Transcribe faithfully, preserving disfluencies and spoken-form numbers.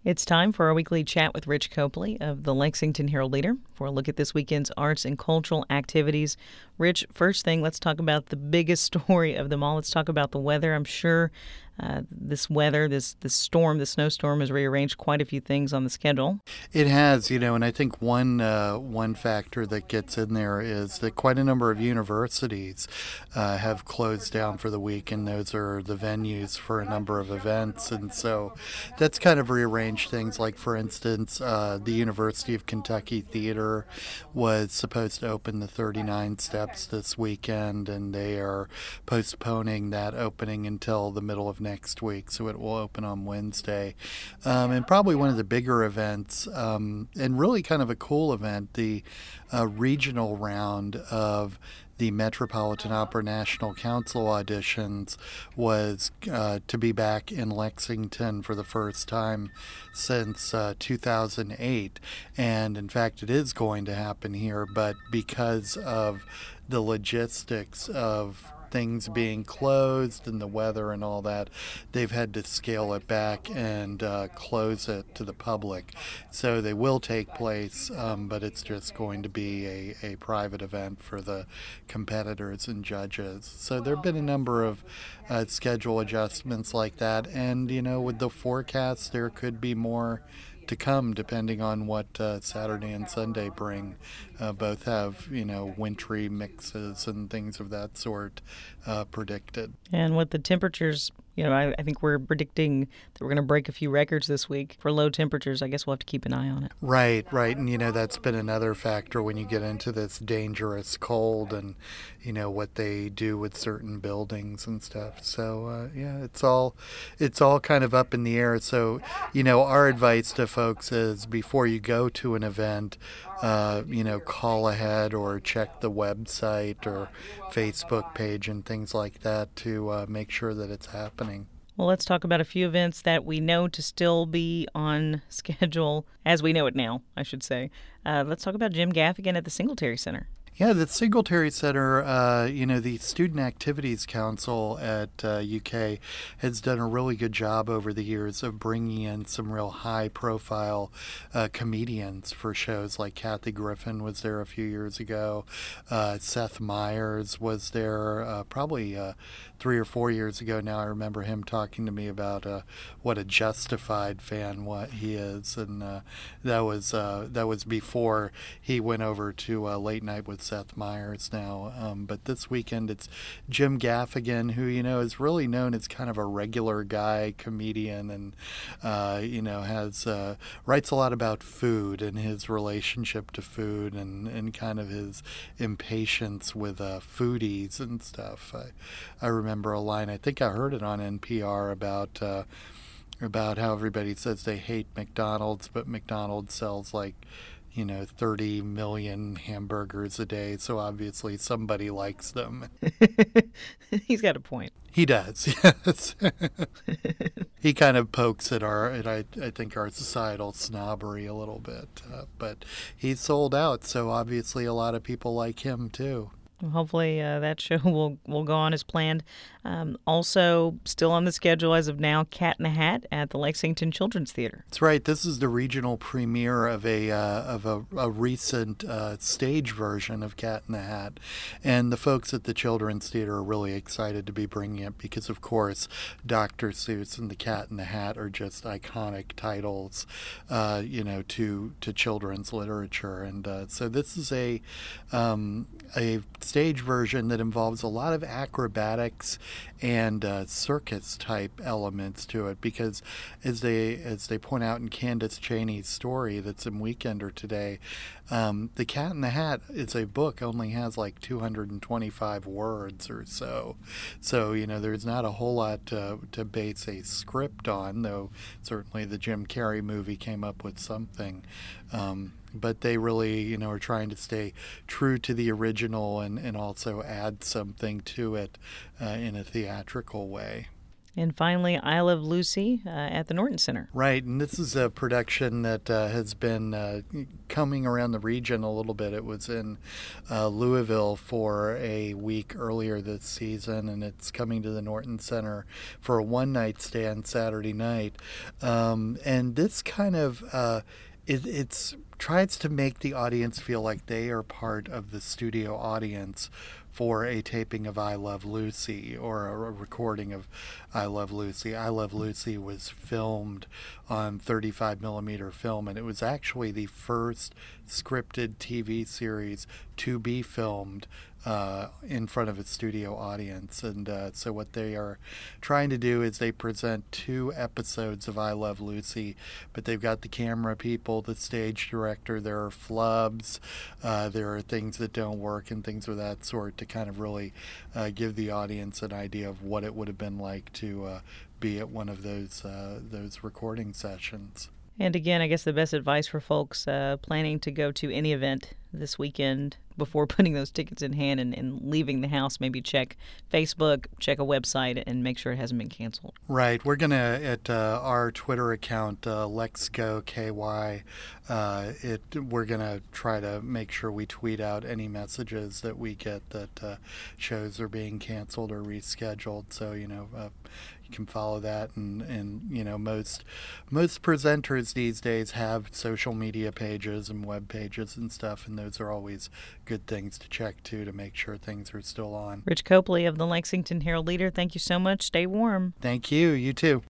It's time for our weekly chat with Rich Copley of the Lexington Herald-Leader for a look at this weekend's arts and cultural activities. Rich, first thing, let's talk about the biggest story of them all. Let's talk about the weather. I'm sure uh, this weather, this this storm, the snowstorm, has rearranged quite a few things on the schedule. It has, you know, and I think one uh, one factor that gets in there is that quite a number of universities uh, have closed down for the week, and those are the venues for a number of events, and so that's kind of rearranged things. Like, for instance, uh, the University of Kentucky Theater was supposed to open the thirty-nine Steps this weekend, and they are postponing that opening until the middle of next week, so it will open on Wednesday. Um, and probably one of the bigger events, um, and really kind of a cool event, the uh, regional round of the Metropolitan Opera National Council auditions was uh, to be back in Lexington for the first time since uh, two thousand eight. And in fact, it is going to happen here, but because of the logistics of things being closed and the weather and all that, they've had to scale it back and uh, close it to the public. So they will take place, um, but it's just going to be a, a private event for the competitors and judges. So there have been a number of uh, schedule adjustments like that. And, you know, with the forecast, there could be more to come depending on what uh, Saturday and Sunday bring. Uh, both have, you know, wintry mixes and things of that sort uh, predicted. And with the temperatures, you know, I, I think we're predicting that we're going to break a few records this week for low temperatures. I guess we'll have to keep an eye on it. Right, right. And, you know, that's been another factor when you get into this dangerous cold and, you know, what they do with certain buildings and stuff. So, uh, yeah, it's all it's all kind of up in the air. So, you know, our advice to folks is before you go to an event, uh, you know, call ahead or check the website or Facebook page and things like that to uh, make sure that it's happening. Well, let's talk about a few events that we know to still be on schedule, as we know it now, I should say. Uh, let's talk about Jim Gaffigan at the Singletary Center. Yeah, the Singletary Center, uh, you know, the Student Activities Council at uh, U K has done a really good job over the years of bringing in some real high-profile uh, comedians for shows. Like Kathy Griffin was there a few years ago. Uh, Seth Meyers was there uh, probably uh, three or four years ago now. I remember him talking to me about uh, what a Justified fan what he is, and uh, that was uh, that was before he went over to uh, Late Night with Seth Meyers now. Um, but this weekend it's Jim Gaffigan, who, you know, is really known as kind of a regular guy comedian, and uh, you know, has uh, writes a lot about food and his relationship to food, and, and kind of his impatience with uh, foodies and stuff. I, I remember a line, I think I heard it on N P R, about uh, about how everybody says they hate McDonald's, but McDonald's sells like, you know, thirty million hamburgers a day, so obviously somebody likes them. He's got a point. He does, yes. He kind of pokes at our, at I, I think, our societal snobbery a little bit, uh, but he's sold out, so obviously a lot of people like him too. Well, hopefully uh, that show will, will go on as planned. Um, also, still on the schedule as of now, Cat in the Hat at the Lexington Children's Theater. That's right. This is the regional premiere of a uh, of a, a recent uh, stage version of Cat in the Hat, and the folks at the Children's Theater are really excited to be bringing it because, of course, Doctor Seuss and the Cat in the Hat are just iconic titles, uh, you know, to to children's literature, and uh, so this is a um, a stage version that involves a lot of acrobatics and uh, circus type elements to it, because as they as they point out in Candace Cheney's story that's in Weekender today, um, The Cat in the Hat is a book, only has like two hundred twenty-five words or so. So, you know, there's not a whole lot to, to base a script on, though certainly the Jim Carrey movie came up with something. Um, but they really, you know, are trying to stay true to the original and, and also add something to it uh, in a theatrical way. And finally, I Love Lucy uh, at the Norton Center. Right, and this is a production that uh, has been uh, coming around the region a little bit. It was in uh, Louisville for a week earlier this season, and it's coming to the Norton Center for a one-night stand Saturday night. Um, and this kind of uh, it, it's tries to make the audience feel like they are part of the studio audience for a taping of I Love Lucy or a recording of I Love Lucy. I Love Lucy was filmed on thirty-five millimeter film, and it was actually the first scripted T V series to be filmed uh, in front of a studio audience. And uh, so what they are trying to do is they present two episodes of I Love Lucy, but they've got the camera people, the stage director, there are flubs, uh, there are things that don't work and things of that sort to kind of really uh, give the audience an idea of what it would have been like to uh, be at one of those uh, those recording sessions. And again, I guess the best advice for folks uh, planning to go to any event this weekend before putting those tickets in hand and, and leaving the house, maybe check Facebook, check a website, and make sure it hasn't been canceled. Right. We're going to, at uh, our Twitter account, uh, LexGoKY, uh, it, we're going to try to make sure we tweet out any messages that we get that uh, shows are being canceled or rescheduled. So, you know, uh, you can follow that. And, and, you know, most most presenters these days have social media pages and web pages and stuff, and those are always good things to check, too, to make sure things are still on. Rich Copley of the Lexington Herald Leader, thank you so much. Stay warm. Thank you. You too.